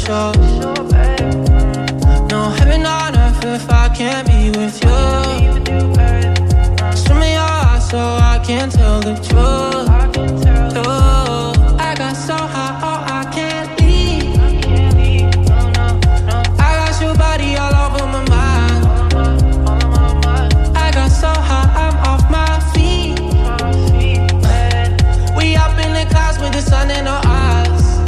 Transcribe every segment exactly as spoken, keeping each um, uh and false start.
sure. No heaven on earth if I can't be with you. Swim in your eyes so I can tell the truth. Oh, I got so high, oh I can't leave. I got your body all over my mind. I got so high, I'm off my feet. We up in the clouds with the sun in our eyes.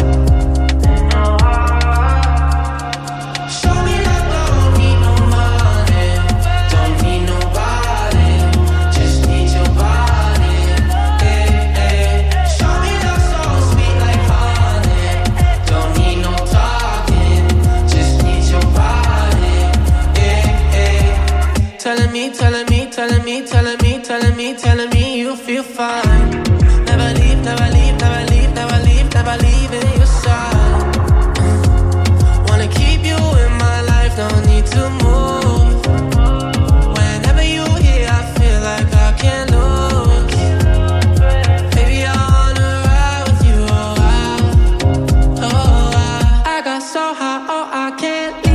Telling me, telling me, telling me, telling me, telling me, telling me you feel fine. Never leave, never leave, never leave, never leave, never leave in your side. Wanna keep you in my life, don't need to move. Whenever you here, I feel like I can't lose. Baby, I wanna ride with you, oh I, oh I. I got so high, oh I can't leave.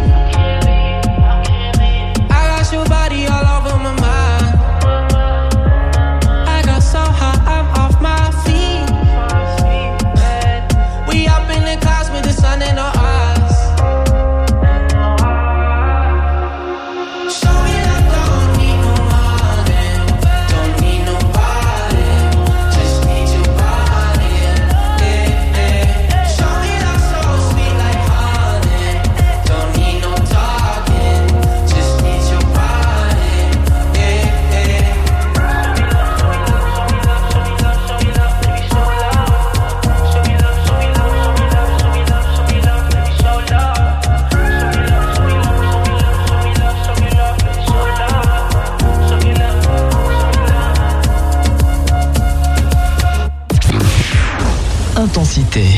Your body all over my mind. I got so high, I'm off my feet. We up in the clouds with the sun in our eyes. Show me that don't need no money, don't need nobody, just need your body. Yeah, yeah. Show me that so sweet like honey, don't need no talking, just need your Intensité.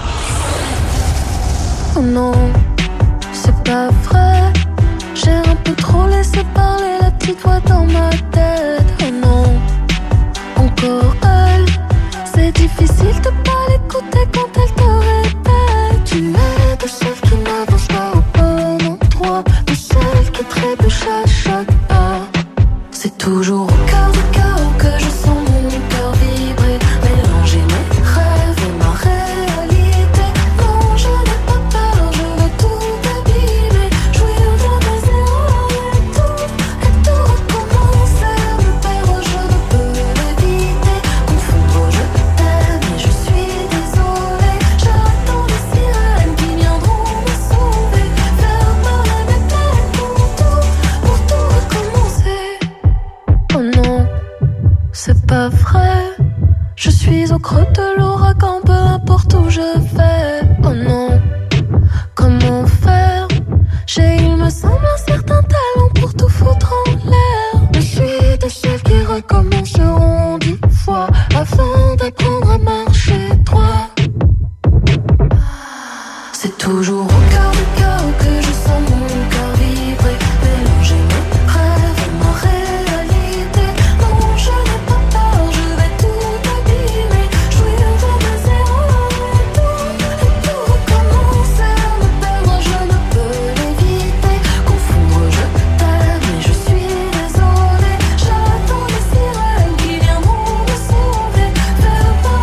Oh non, c'est pas vrai. J'ai un peu trop laissé parler la petite voix dans ma tête. Oh non, encore elle. C'est difficile de pas l'écouter quand elle te répète. Tu es de celles qui n'avancent pas au bon endroit, de celles qui trébuchent à chaque pas. C'est toujours au cœur du chaos que je sens mon cœur vibrer, mélanger mes rêves et ma réalité. Non, je n'ai pas peur, je vais tout abîmer, jouir de mes erreurs et tout, et tout recommencer. Me perdre, je ne peux l'éviter, confondre, je t'aime et je suis désolée. J'attends les sirènes qui viendront me sauver, faire parler mes peines pour tout, pour tout recommencer. Oh non, c'est pas vrai. Je suis au creux de l'ouragan, peu importe où je vais. Oh non, comment faire? J'ai, il me semble, un certain talent pour tout foutre en l'air. Je suis de celles qui recommenceront dix fois avant d'apprendre à marcher droit. C'est toujours au cœur du chaos que je sens mon cœur vibrer, mélanger mes rêves et ma réalité. Non, je n'ai pas peur, je vais tout abîmer, jouir de mes erreurs et tout, et tout recommencer. Me perdre, je ne peux l'éviter, confondre, je t'aime et je suis désolée. J'attends les sirènes qui viendront me sauver, faire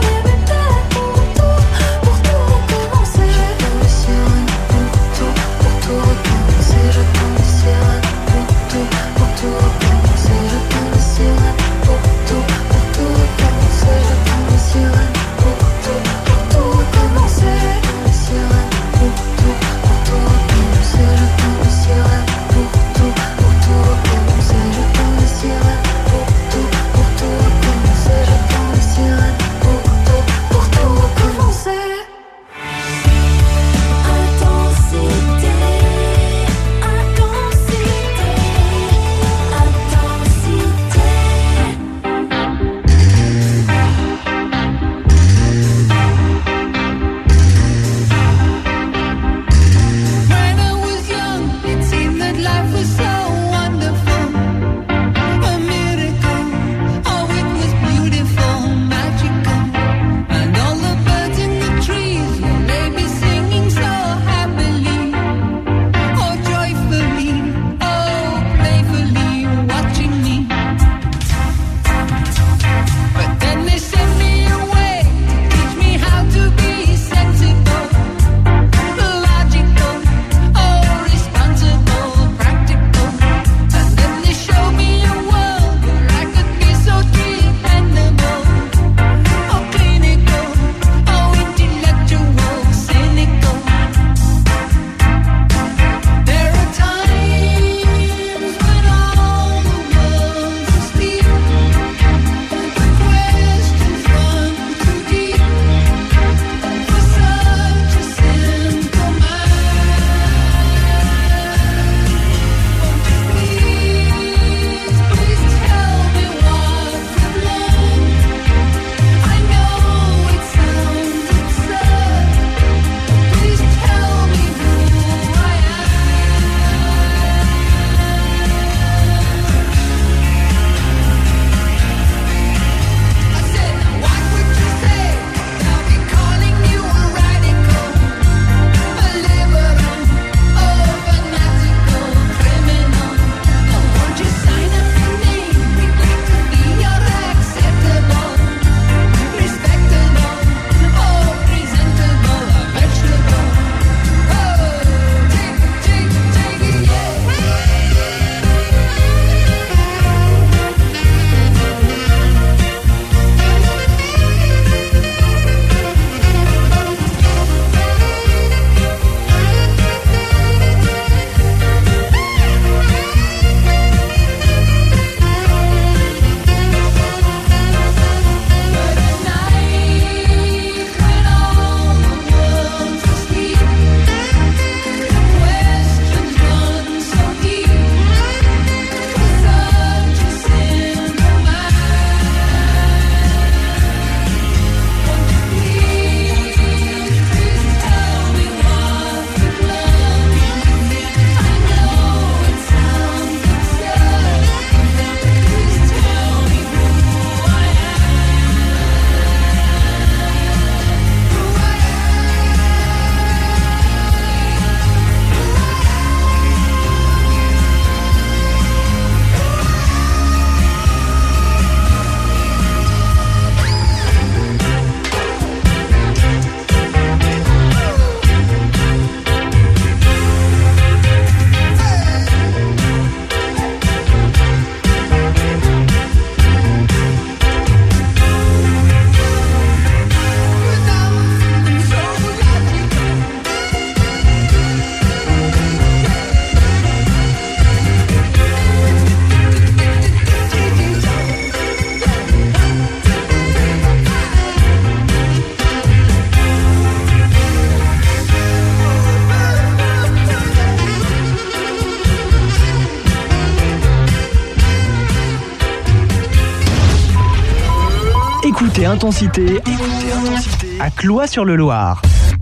Écoutez Intensité, écoutez Intensité à Cloît-sur-le-Loir.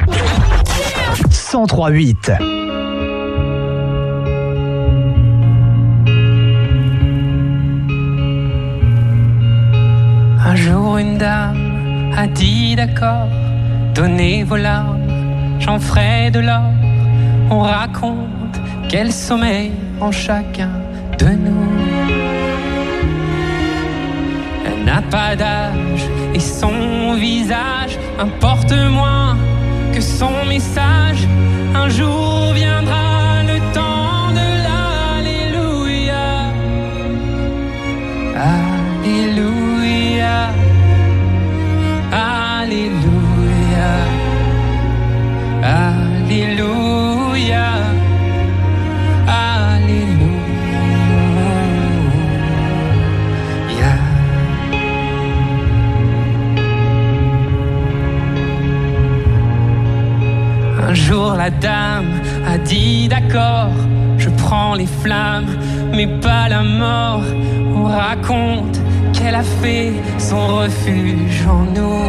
cent trois virgule huit. Un jour une dame a dit d'accord, donnez vos larmes, j'en ferai de l'or. On raconte quel sommeil en chacun de nous. Elle n'a pas d'âge et son visage importe moins que son message. Un jour viendra le temps de l'Alléluia. Alléluia. Alléluia. Alléluia. Alléluia. Un jour la dame a dit d'accord, je prends les flammes mais pas la mort. On raconte qu'elle a fait son refuge en nous.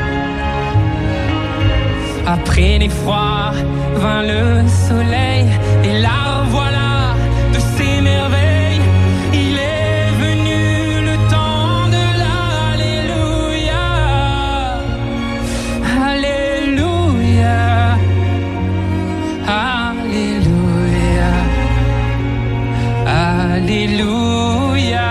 Après l'effroi vint le soleil et la revoilà de ses merveilles. Il est venu le temps de l'Alléluia. Alléluia. Alléluia. Alléluia.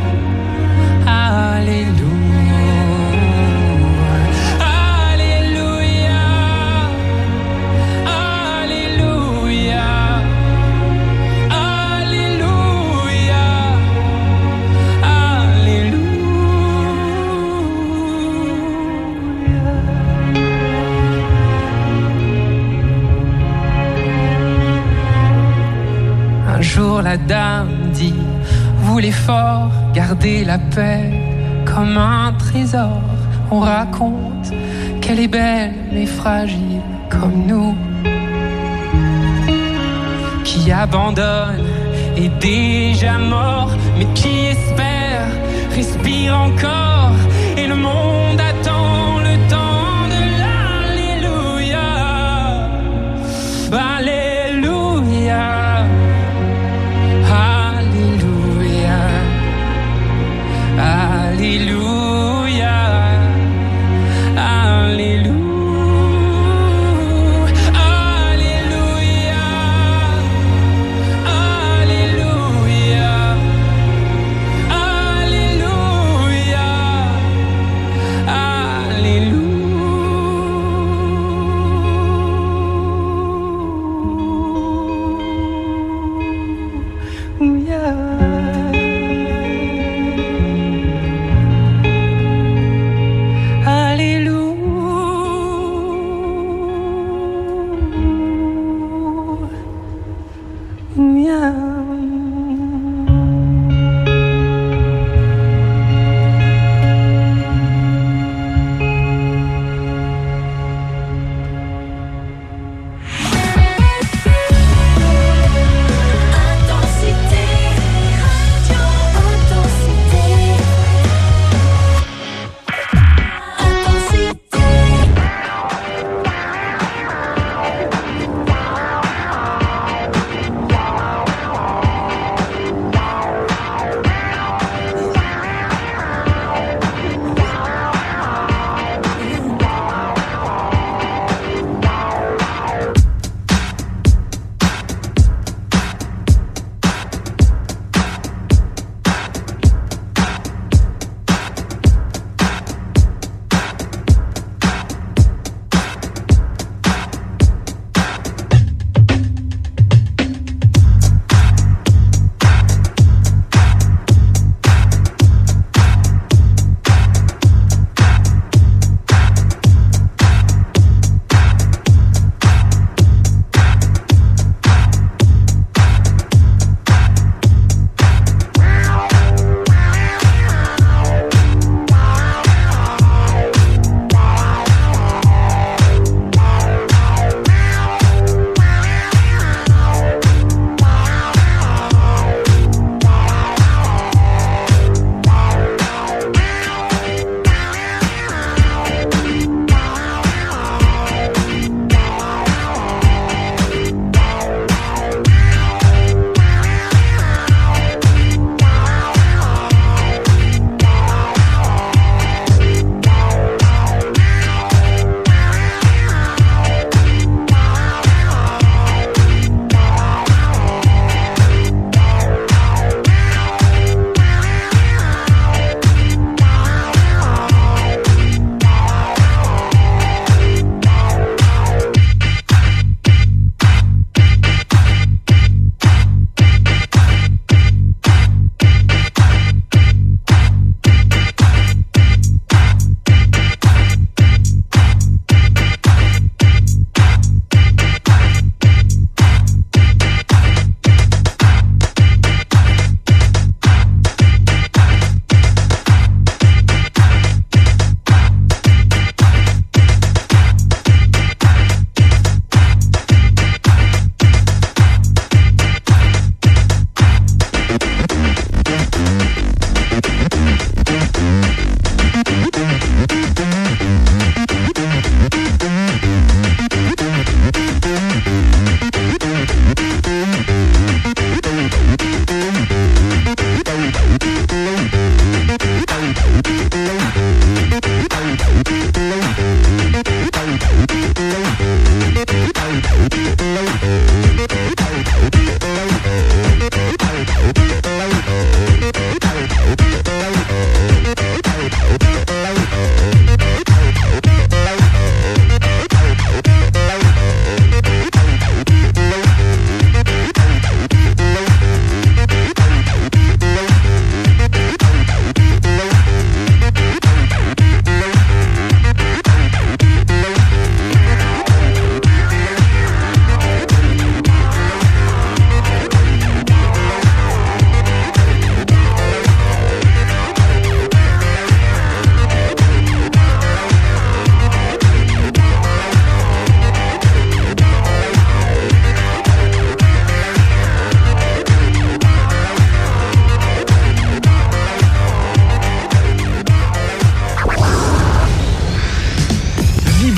Un jour la dame dit, vous les forts, gardez la paix comme un trésor. On raconte qu'elle est belle mais fragile comme nous, qui abandonne est déjà mort, mais qui espère respire encore. Et le monde attend le temps de l'Alléluia. Alléluia. Alléluia, Alléluia, Alléluia, Alléluia, Alléluia,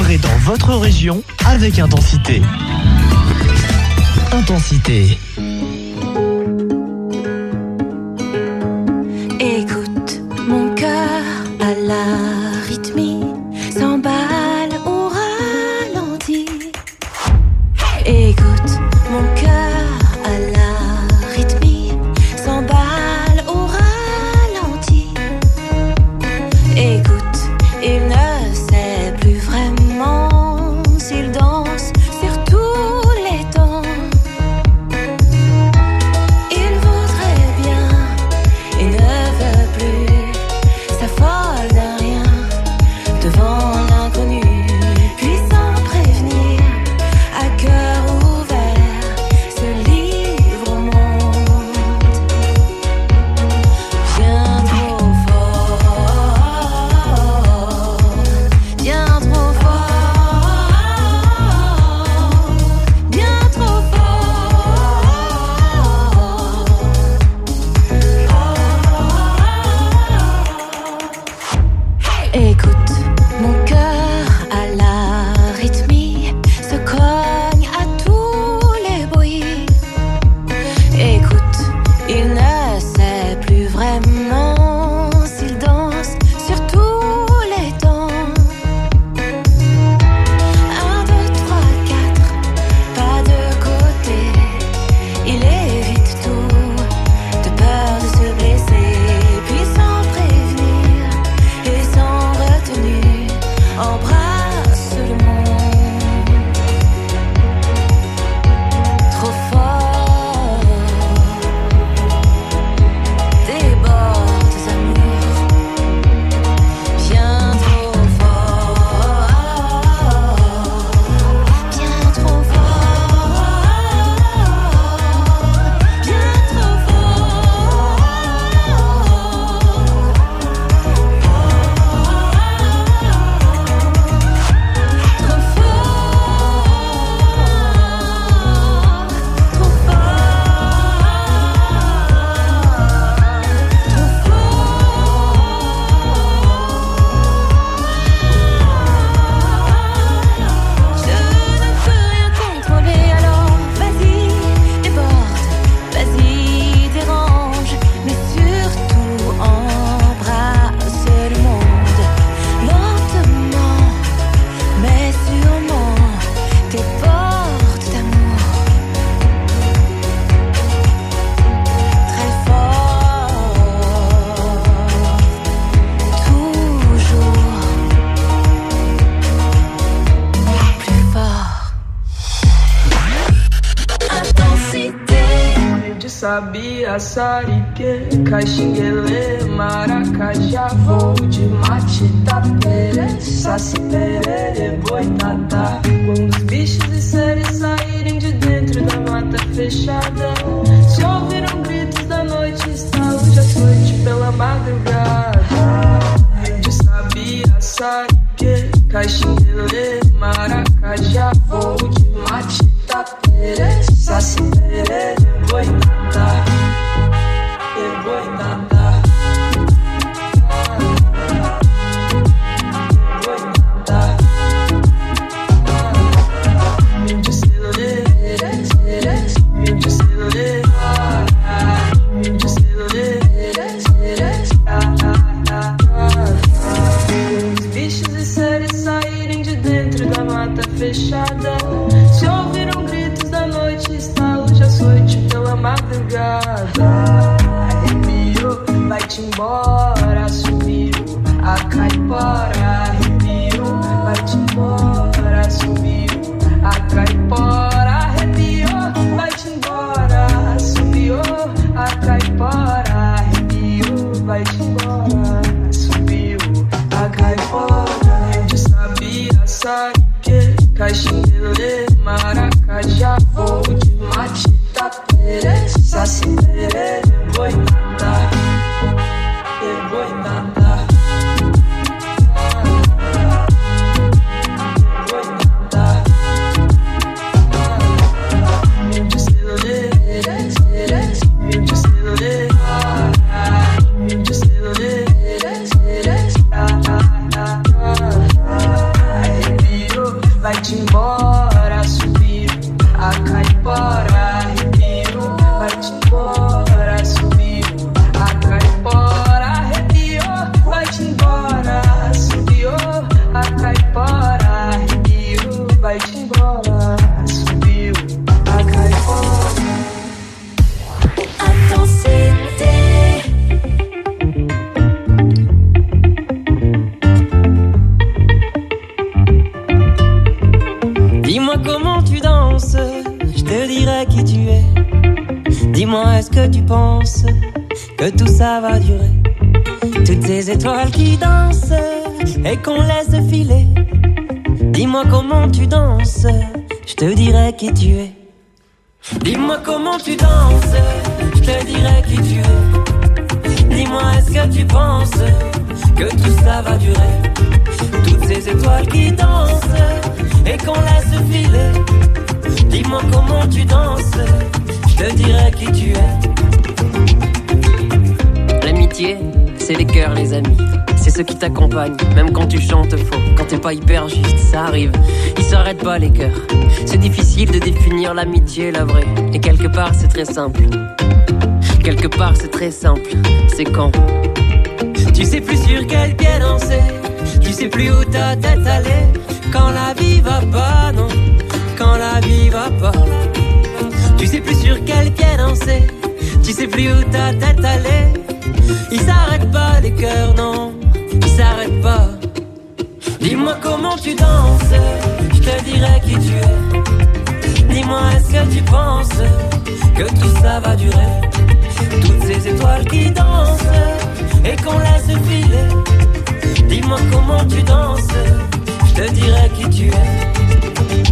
vivrez dans votre région avec Intensité. Intensité. Écoute, mon cœur à la rythmie s'emballe au ralenti. Écoute, mon cœur à la rythmie s'emballe au ralenti. Écoute, il ne sait plus vraiment s'il danse sur tous les temps. Il voudrait bien, il ne veut plus, s'affole d'un rien devant l'inconnu, puis sans prévenir, à cœur ouvert, se livre au monde. Bien trop fort, bien trop fort, bien trop fort. Écoute, mon cœur à la rythmie se cogne à tous les bruits. Écoute, il ne sait plus vraiment s'il danse sur tous les temps. Un, deux, trois, quatre, pas de côté. Il évite tout, de peur de se blesser. Puis sans prévenir et sans retenue, embrasse le monde. Trop fort, déborde d'amour. Bien trop fort, bien trop fort, bien trop fort. Trop fort, trop Je ne peux rien contrôler, alors vas-y, déborde, vas-y, dérange, mais surtout embrasse le monde. Lentement, mais sûrement, tes portes d'amour. Très fort, toujours plus fort. Intensité. De sabia, sarique, caxinguelê, maracajá, voo de mate, tapere, saci, perere, boitatá. Quando os bichos e seres saírem de dentro da mata fechada, se ouviram gritos da noite, estalo de açoite pela madrugada. De sabia, sarique, caxinguelê, maracajá, voo de mate, tapere, saci, perere, boitatá, e boitatá, boitatá. Mil de celulê, mil de celulê, mil de celulê. Os bichos e seres saírem de dentro da mata fechada, se ouviram gritos da noite, estalo de açoite pela madrugada. Arrepiou, vai-te embora, sumiu a caipora. Arrepiou, vai-te embora, sumiu a caipora. Arrepiou, vai-te embora, sumiu a caipora. Arrepiou, vai-te embora, sumiu a caipora. De sabia, sarique, caxinguelê, maracajá, voo de mate, tapere, saci, perere, boitatá, e boitatá, boitatá. Mil de celulê, mil de celulê, mil de celulê. Arrepiou, Dis-moi, est-ce que tu penses que tout ça va durer? Toutes ces étoiles qui dansent et qu'on laisse filer. Dis-moi comment tu danses, je te dirai qui tu es. Dis-moi comment tu danses, je te dirai qui tu es. Dis-moi, est-ce que tu penses que tout ça va durer? Toutes ces étoiles qui dansent et qu'on laisse filer. Dis-moi comment tu danses, je te dirai qui tu es. L'amitié, c'est les cœurs, les amis. C'est ceux qui t'accompagnent, même quand tu chantes faux. Quand t'es pas hyper juste, ça arrive. Ils s'arrêtent pas les cœurs. C'est difficile de définir l'amitié, la vraie. Et quelque part, c'est très simple. Quelque part, c'est très simple. C'est quand tu sais plus sur quel pied danser. Tu sais plus où ta tête allait. Quand la vie va pas, non. Quand la vie va pas. Tu sais plus sur quel pied danser. Tu sais plus où ta tête allait. Ils s'arrêtent pas les cœurs, non. Ils s'arrêtent pas. Dis-moi comment tu danses, je te dirai qui tu es. Dis-moi, est-ce que tu penses que tout ça va durer? Toutes ces étoiles qui dansent et qu'on laisse filer. Dis-moi comment tu danses, je te dirai qui tu es.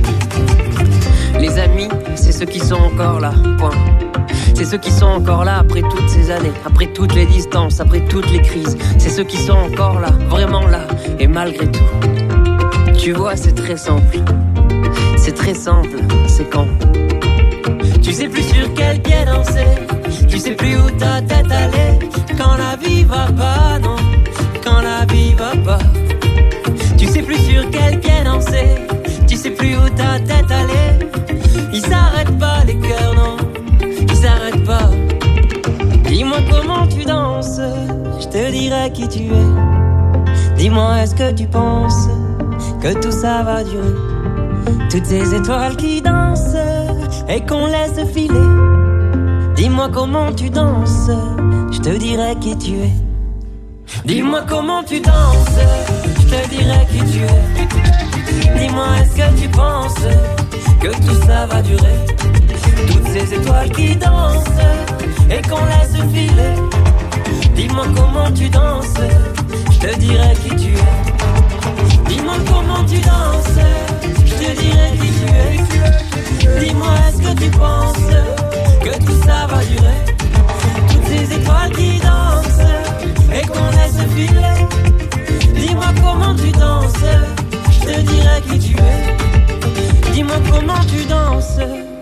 Les amis, c'est ceux qui sont encore là, point. C'est ceux qui sont encore là après toutes ces années, après toutes les distances, après toutes les crises. C'est ceux qui sont encore là, vraiment là, et malgré tout. Tu vois, c'est très simple. C'est très simple, c'est quand tu sais plus sur quel pied danser. Tu sais plus où ta tête allait. Quand la vie va pas, non. Quand la vie va pas. Tu sais plus sur quel pied danser. Tu sais plus où ta tête allait. Ils s'arrêtent pas les cœurs, non. Ils s'arrêtent pas. Dis-moi comment tu danses, je te dirai qui tu es. Dis-moi, est-ce que tu penses que tout ça va durer? Toutes ces étoiles qui dansent et qu'on laisse filer. Dis-moi comment tu danses, je te dirai qui tu es. Dis-moi comment tu danses, je te dirai qui tu es. Dis-moi, est-ce que tu penses que tout ça va durer? Toutes ces étoiles qui dansent et qu'on laisse filer. Dis-moi comment tu danses, je te dirai qui tu es. Dis-moi comment tu danses, je te dirai qui tu es. Dis-moi, est-ce que tu penses que tout ça va durer? Toutes ces étoiles qui dansent et qu'on laisse filer. Dis-moi comment tu danses, je te dirai qui tu es. Dis-moi comment tu danses.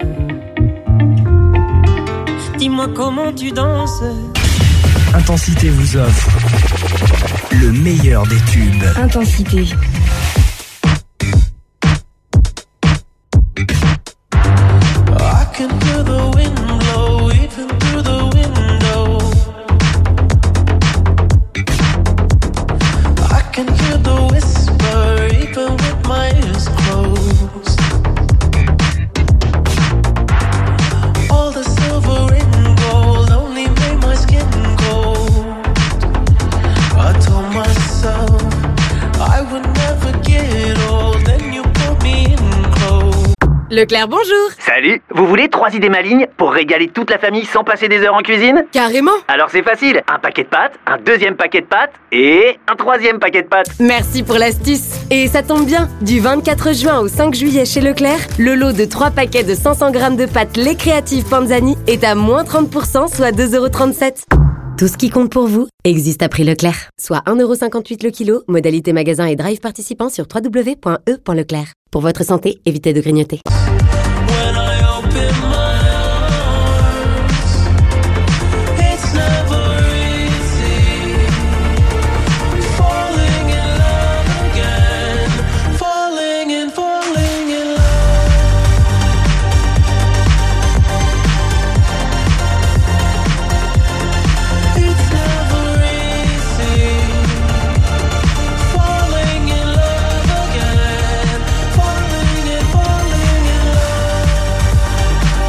Dis-moi comment tu danses. Intensité vous offre le meilleur des tubes. Intensité. I can hear the wind blow even through the window. I can hear the whisper even with my ears closed. All the silver and gold only made my skin cold. I told myself I would never get old. Then you put me in clothes. Leclerc, bonjour. Salut, vous voulez trois idées malignes pour régaler toute la famille sans passer des heures en cuisine? Carrément. Alors c'est facile, un paquet de pâtes, un deuxième paquet de pâtes et un troisième paquet de pâtes. Merci pour l'astuce. Et ça tombe bien, du vingt-quatre juin au cinq juillet chez Leclerc, le lot de trois paquets de cinq cents grammes de pâtes Les Créatives Panzani est à moins trente pour cent, soit deux euros trente-sept. Tout ce qui compte pour vous existe à prix Leclerc, soit un euro cinquante-huit le kilo, modalité magasin et drive participant sur w w w point e point leclerc. Pour votre santé, évitez de grignoter. When I open my arms, it's never easy. Falling in love again, falling and falling in love. It's never easy. Falling in love again, falling and falling in love.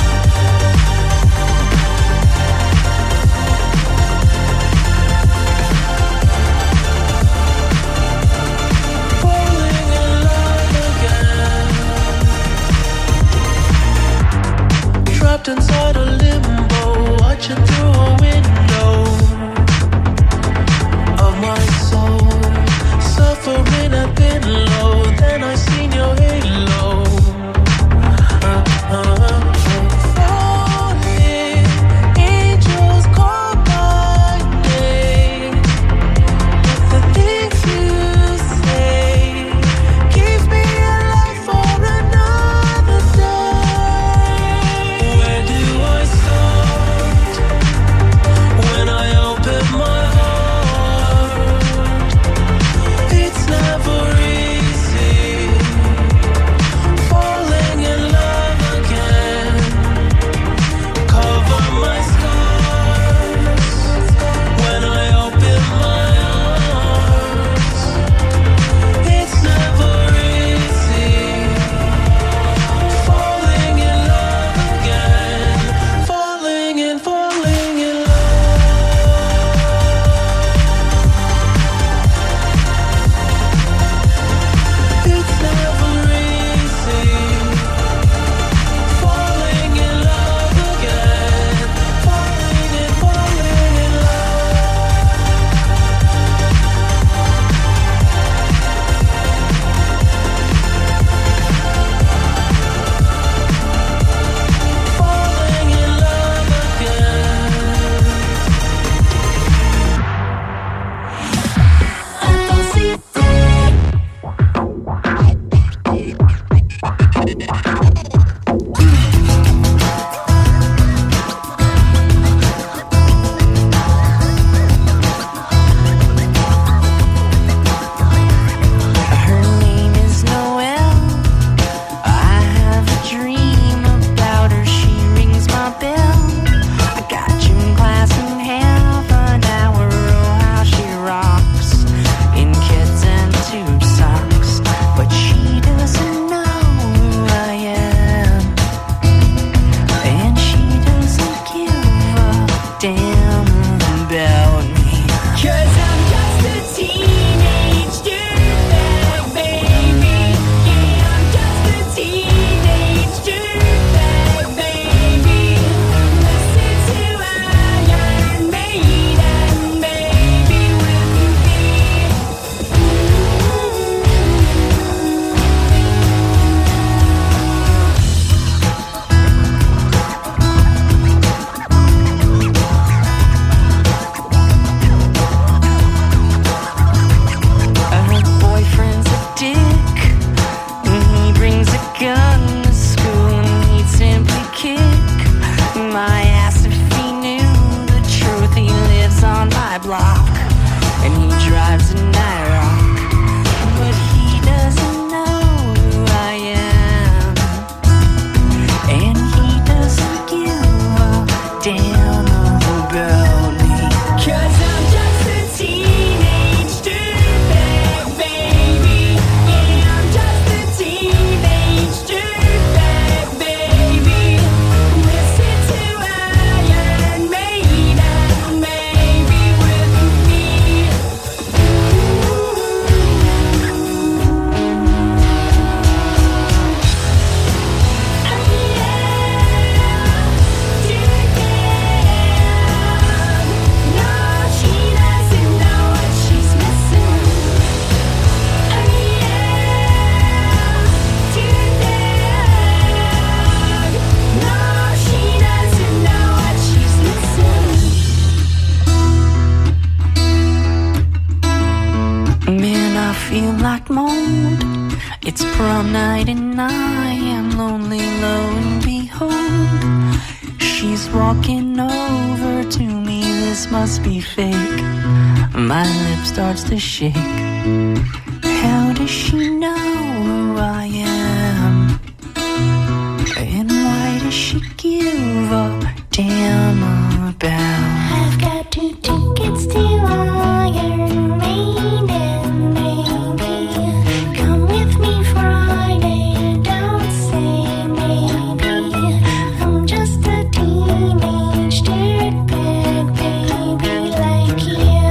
It's prom night and I am lonely, lo and behold, she's walking over to me. This must be fake. My lip starts to shake. How does she know who I am? And why does she give a damn about? I've got two tickets to Iron Maiden, baby. Come with me Friday, don't say maybe. I'm just a teenage dirtbag baby like you.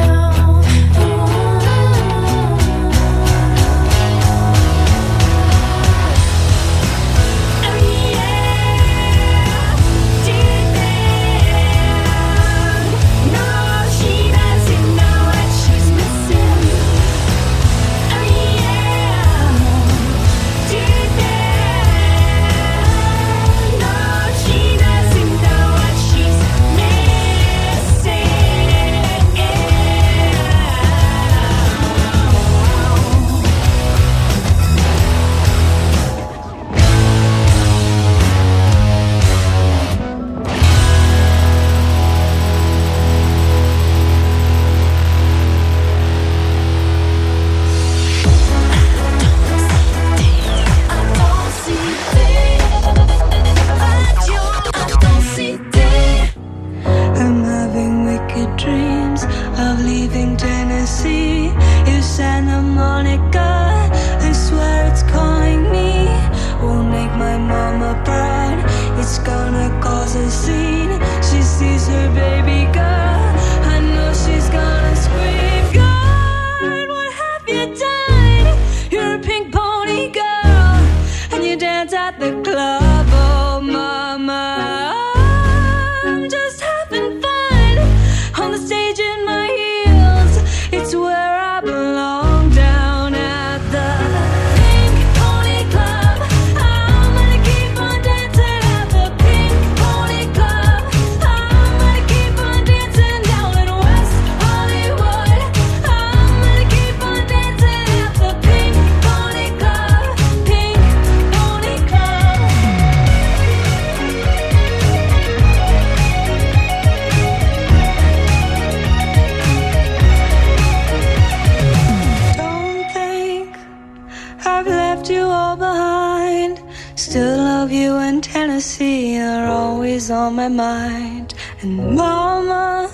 On my mind. And mama,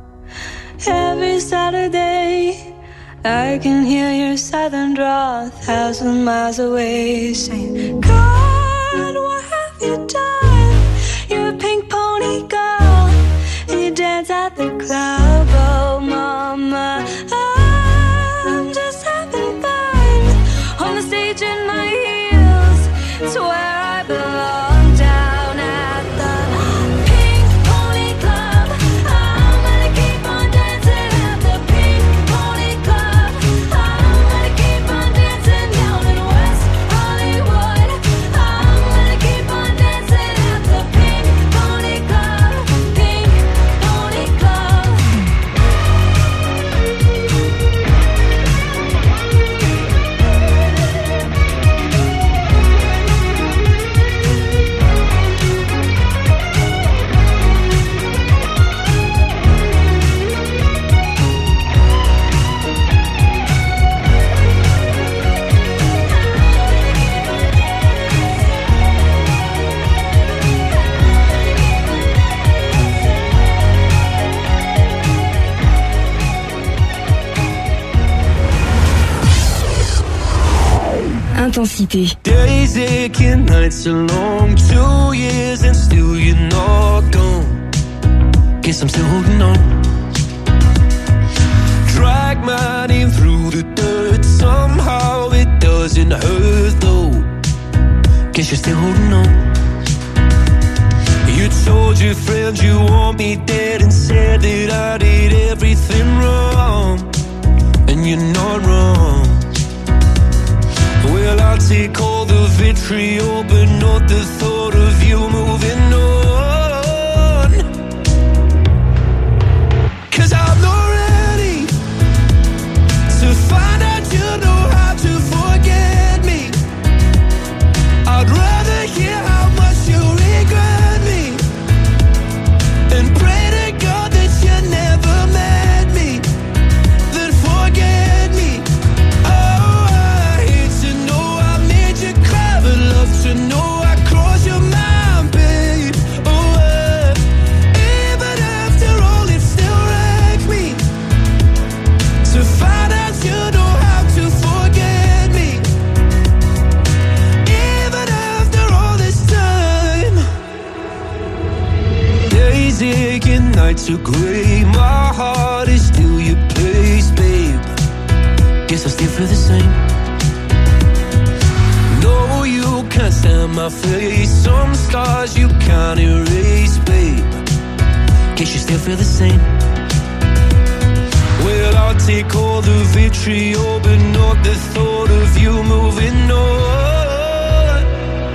every Saturday I can hear your southern drawl a thousand miles away, saying, God, what have you done? You're a pink pony girl and you dance at the club. Oh mama, I'm just having fun on the stage in my heels. It's where I belong. Intensité. Days aching, nights are long, two years and still you're not gone. Guess I'm still holding on. Drag my name through the dirt, somehow it doesn't hurt though. Guess you're still holding on. You told your friends you want me dead and said that I did everything wrong. And you're not wrong. Well, I'll take all the vitriol, but not the thought of you moving on. 'Cause I'm not ready to find out you know how to forget me. shades of grey. My heart is still your place, babe. Guess I still feel the same. No, you can't stand my face. Some scars you can't erase, babe. Guess you still feel the same. Well, I'll take all the vitriol, but not the thought of you moving on.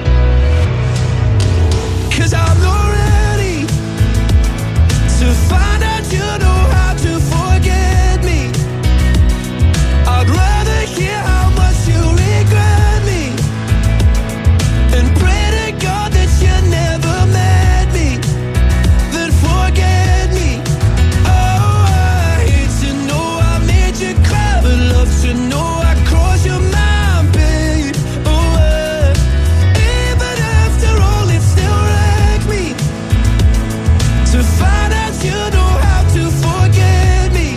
'Cause I'm not ready to find out you know how to forget me. I'd rather hear how much you regret me and pray to God that you never met me, then forget me. Oh, I hate to know I made you cry, but love to know I crossed your mind, babe. Oh, uh, even after all, it still wrecked me to find out you know how to forget me.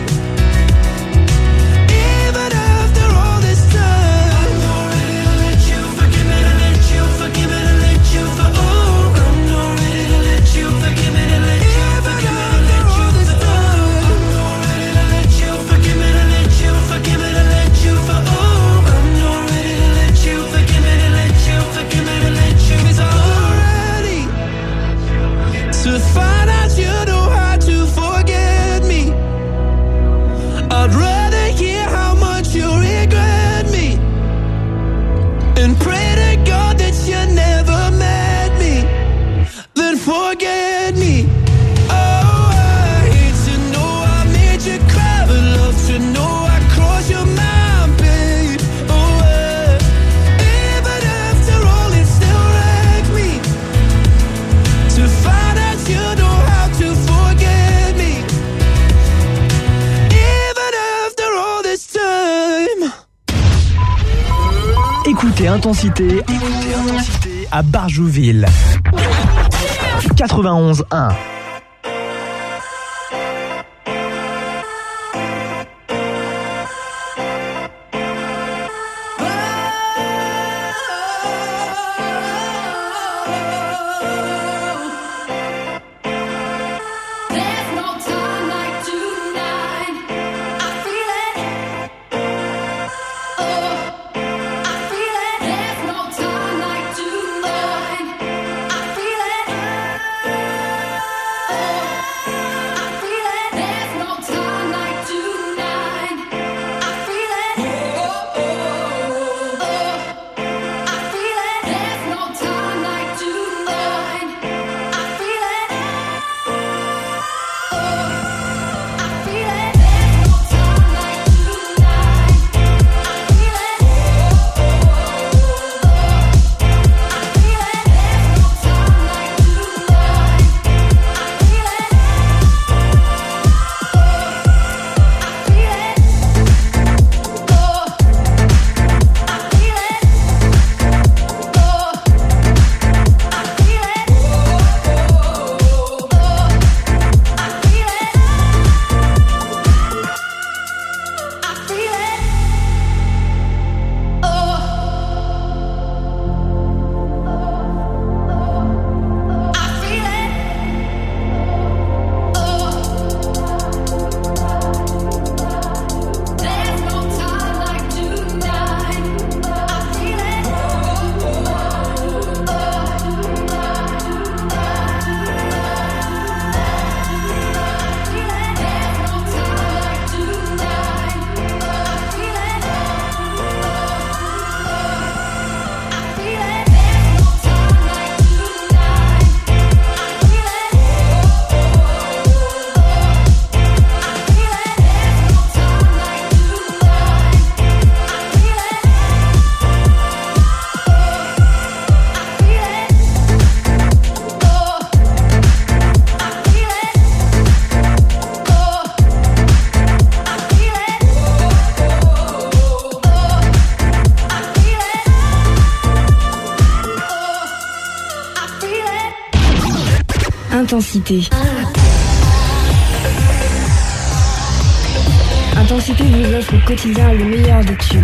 Even after all this time, I'm not ready to let you forgive me, to let you forgive me, to let you for oh, I'm not ready to let you forgive me, to let you forgive me, to let you for oh, I'm not ready to let you forgive me, to let you forgive me, to let you for oh, I'm not ready to let you forgive me, to let you forgive me, to let you 'cause I'm not ready to find out you know how to forget me. I'd rather hear how much you regret me and pray to God that you never met me, then forget me. Oh, I hate to know I made you cry, but love to know I crossed your mind, babe. Oh, uh, even after all, it still wrecked me to find out you know how to forget me. Even after all this time. Écoutez Intensité, écoutez Intensité à Barjouville. quatre-vingt-onze un. There's no time like tonight. I feel it. Oh, I feel it. There's no time like tonight. I feel it. Oh, I feel it. There's no time like tonight. I feel it. Oh, oh, I feel it. There's no time like tonight. I feel it. Intensité. Intensité vous offre au quotidien le meilleur des tubes.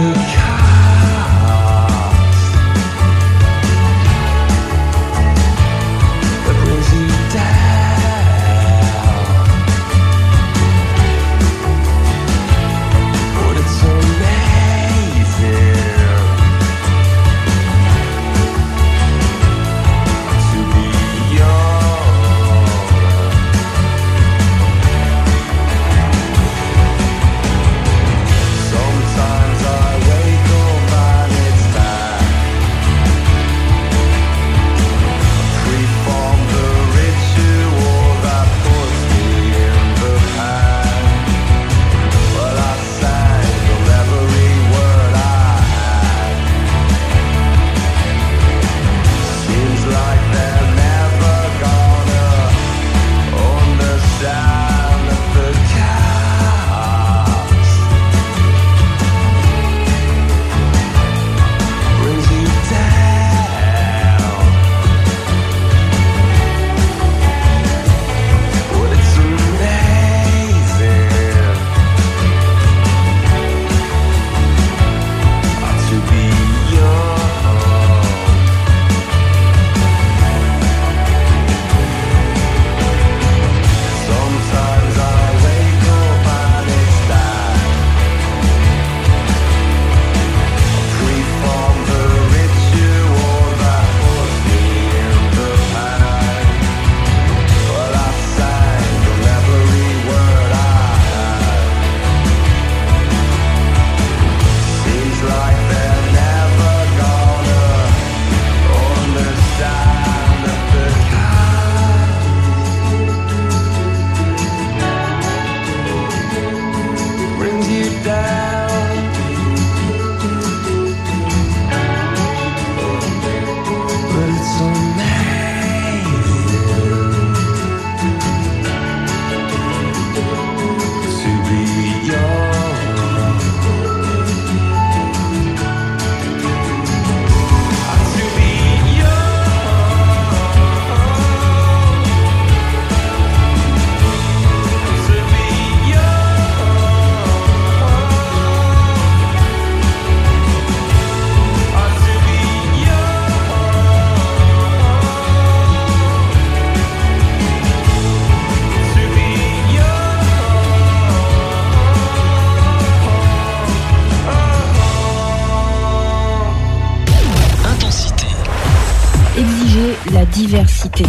La diversité.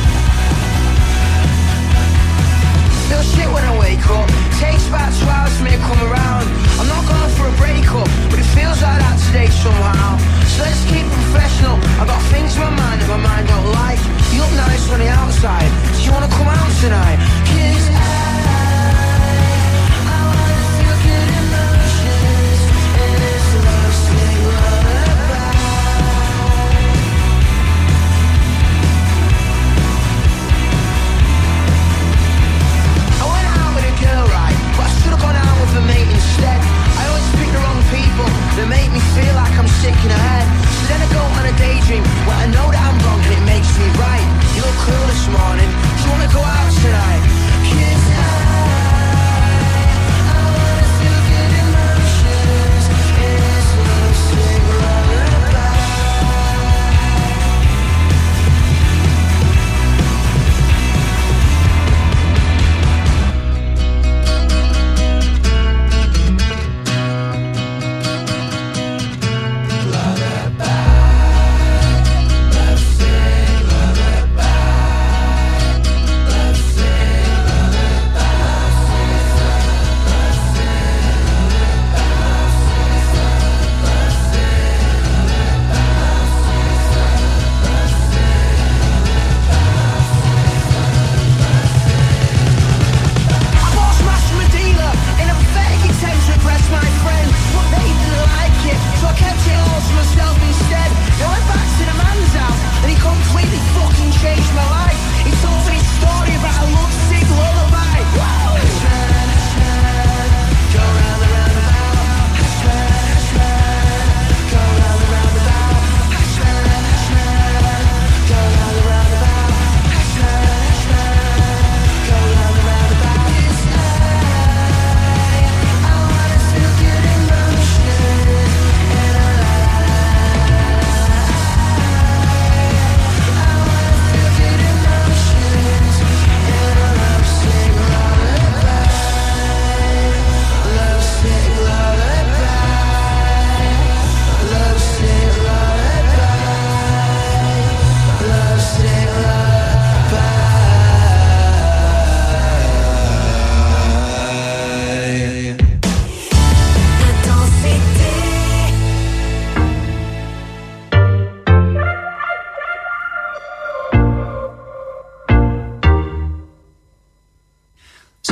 Make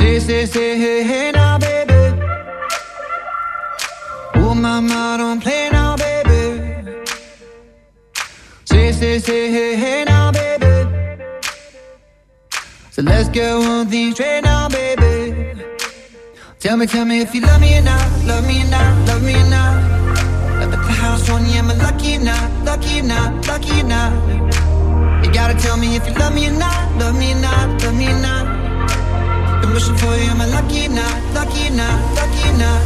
Say, say, say, hey, hey now, baby. Oh, mama, don't play now, baby. Say, say, say, hey, hey now, baby. So let's get one thing straight now, baby. Tell me, tell me if you love me or not, love me or not, love me or not. Up at the house on you, am I lucky or not, lucky or not, lucky or not? You gotta tell me if you love me or not, love me or not, love me or not. I'm wishing for you, am I lucky or not, lucky or not, lucky or not?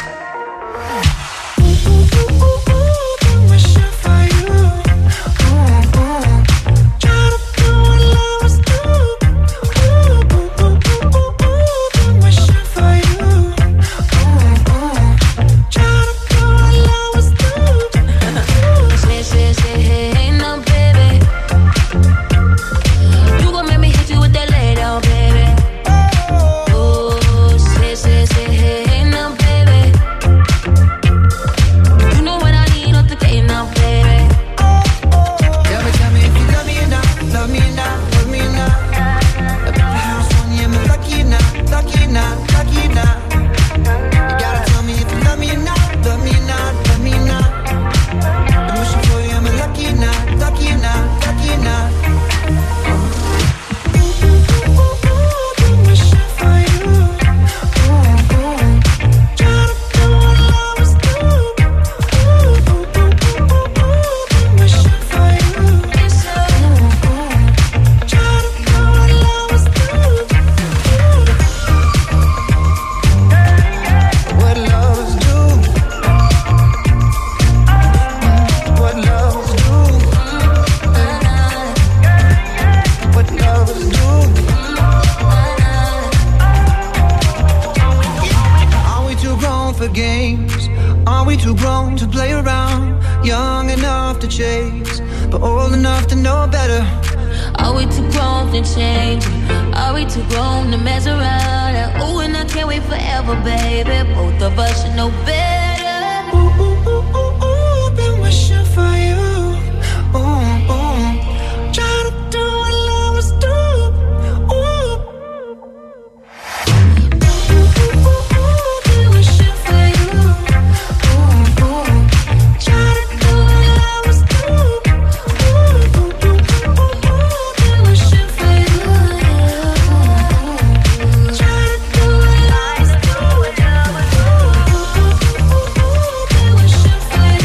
Ooh, ooh, ooh, ooh, ooh, I'm wishing for you. Ooh, ooh. Try to do what lovers do. Ooh, ooh, ooh, ooh, ooh, ooh, I'm wishing for you. Ooh, ooh. Try to do what lovers do. Say, say, say, hey, hey, no, baby. You gon' make me hit you with that lay down, baby. Oh, say, say, say, hey, hey, no, baby. You know what I need, not the day now, baby. Tell me, tell me if you love me or not, love me or not, love me or not. Up at the house on you, am I lucky or not, lucky or not, lucky or not? You gotta tell me if you love me or not, love me or not, love me or not. I'm wishing for you, am I lucky or not, lucky or not, lucky or not? Ooh, ooh, ooh, ooh, ooh, I'm wishing for you. Ooh, ooh. Try to do what lovers do. Ooh, ooh, ooh, ooh, ooh, I'm wishing for you. Ooh, ooh. Try to do what lovers do. What lovers do. What lovers do. What lovers do. Are we too grown for games? Are we too grown to play around? Young enough to chase, but old enough to know better. Are we too grown to change? Are we too grown to mess around? Ooh, and I can't wait forever, baby. Both of us should know better. Ooh, ooh, ooh, ooh, ooh, been wishing for you. Ooh, ooh. Try to do what lovers do. Ooh. Ooh, ooh, ooh, ooh, been wishing for you. Ooh, ooh. Try to do what lovers do. Ooh, ooh, ooh, ooh, ooh, been wishing for you. Try to do what lovers do. Ooh, ooh, ooh, ooh, been wishing for you.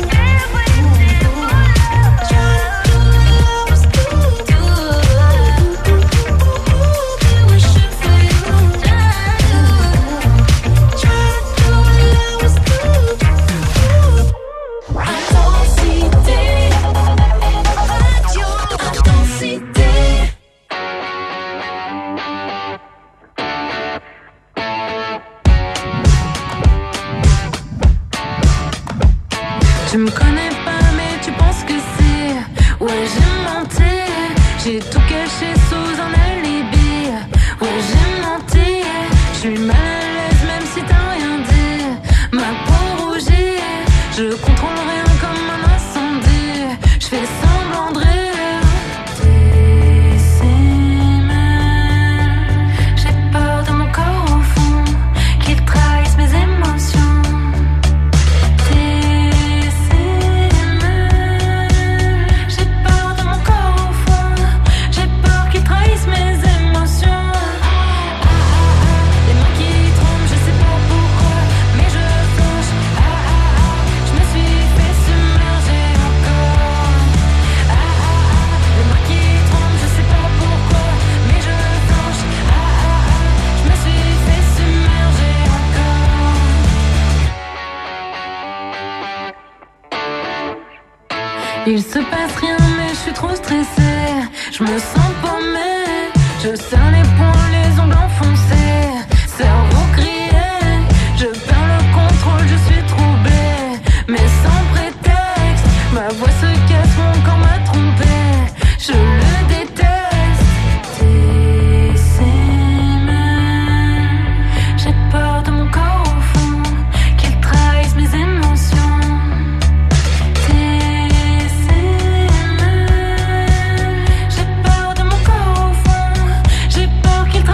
Tu me connais pas mais tu penses que c'est. Ouais, j'ai menti, j'ai tout caché sous un alibi. Ouais, j'ai menti, je suis mal à l'aise même si t'as rien dit. Ma peau rougit, je contrôle rien comme un incendie. Je fais semblant de rire. J'ai peur de mon corps au fond, qu'il trahisse mes émotions. Il se passe rien mais je suis trop stressée. Je me sens paumée, je serre les poings, les ongles enfoncés. Cerveau grillé, je perds le contrôle, je suis troublée. Mais sans prétexte, ma voix se casse, mon corps m'a trompée. Je le déteste. J'ai peur de mon corps au fond, qu'il trahisse mes émotions. J'ai peur de mon corps au fond, j'ai peur qu'il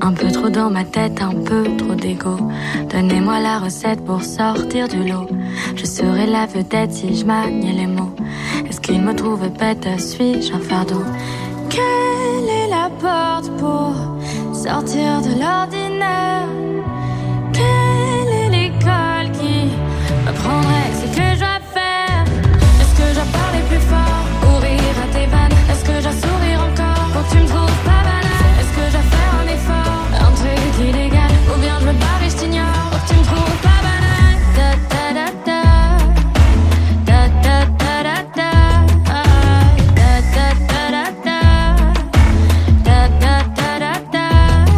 Un peu trop dans ma tête, un peu trop d'ego. Donnez-moi la recette pour sortir du lot. Je serais la vedette si je maniais les mots. Est-ce qu'il me trouve bête, suis-je un fardeau? Quelle est la porte pour sortir de l'ordinaire? Quelle est l'école qui m'apprendrait ce que je dois faire? Est-ce que je dois parler plus fort ou rire à tes vannes? Est-ce que je dois sourire encore pour que tu me trouves pas banale? Est-ce que je dois faire un effort, un truc illégal? Ou bien je me barre et je t'ignore pour que tu me trouves pas banale? Da da da da da da da da da da da da da da da da da.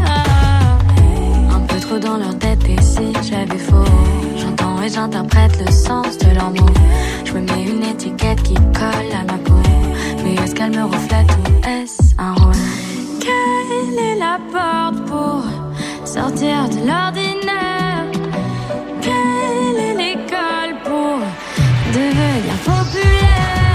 Un peu trop dans leur tête et si j'avais faux, j'entends et j'interprète le sens de leurs mots. Je me mets une étiquette qui colle à ma peau, mais est-ce qu'elle me reflète ou est-ce un rôle? Quelle est la porte pour sortir de l'ordinaire?